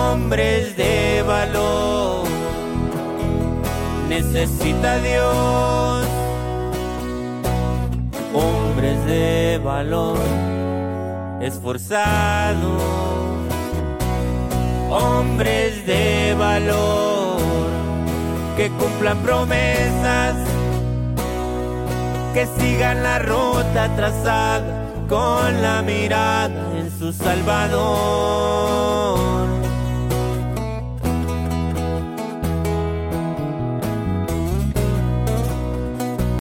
hombres de valor. Necesita Dios hombres de valor, esforzados, hombres de valor, que cumplan promesas, que sigan la ruta trazada con la mirada en su Salvador.